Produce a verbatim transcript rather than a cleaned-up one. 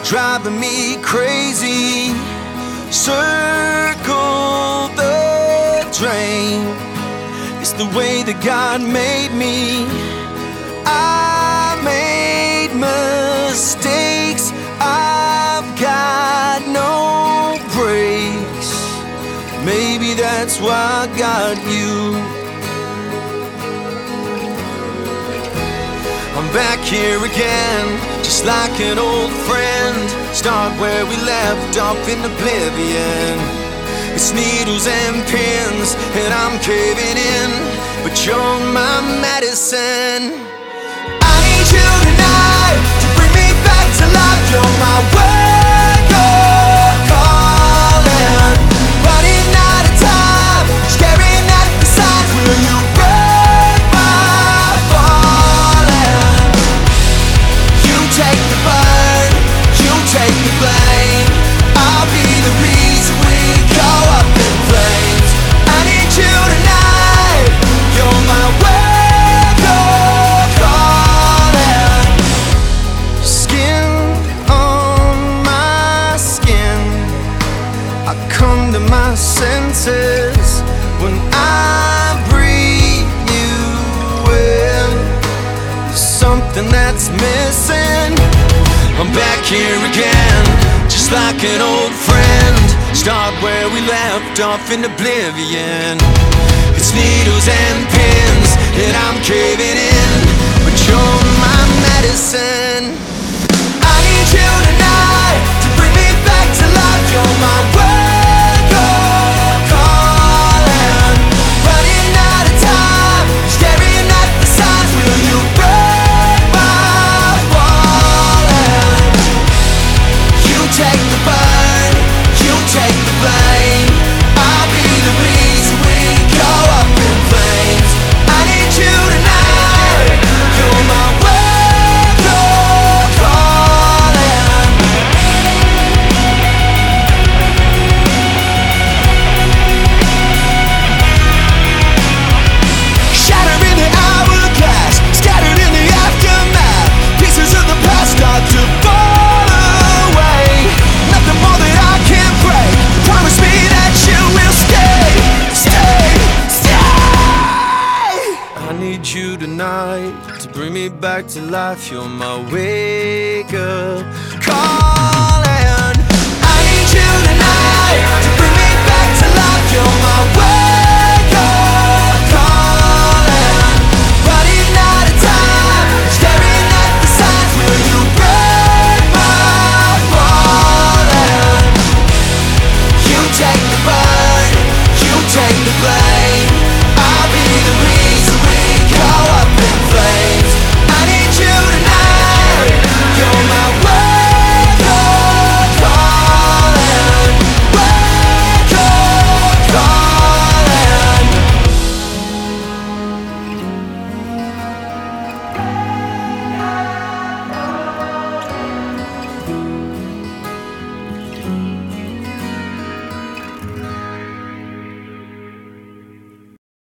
driving me crazy. Circle the drain. It's the way that God made me. I made mistakes. I've got no brakes. Maybe that's why I got you. I'm back here again, just like an old friend. Start where we left off in oblivion. It's needles and pins, and I'm caving in, but you're my medicine. I need you tonight to bring me back to life. You're my wake-up calling. Running out of time, staring at the signs. Will you break my falling? You take the burn, you take the blame. I'll be the reason we go up in flames. I need you tonight. You're my wake-up calling. Skin on my skin, I come to my senses when I breathe you in. There's something that's missing. I'm back here again, just like an old friend. Start where we left off in oblivion. It's needles and pins, and I'm caving in, but you're my medicine. I need you tonight to bring me back to life. You're my wake-up calling. Running out of time, staring at the signs. Will you break my falling? You take the burn, you take the blame. I'll be the reason we go up in flames. I need you tonight. You're my wake-up calling. Shattered in the hourglass, scattered in the aftermath. Pieces of the past start to fall away. Nothing more that I can break. Promise me that you will stay, stay, stay. I need you tonight to bring me back to life. You're my wake-up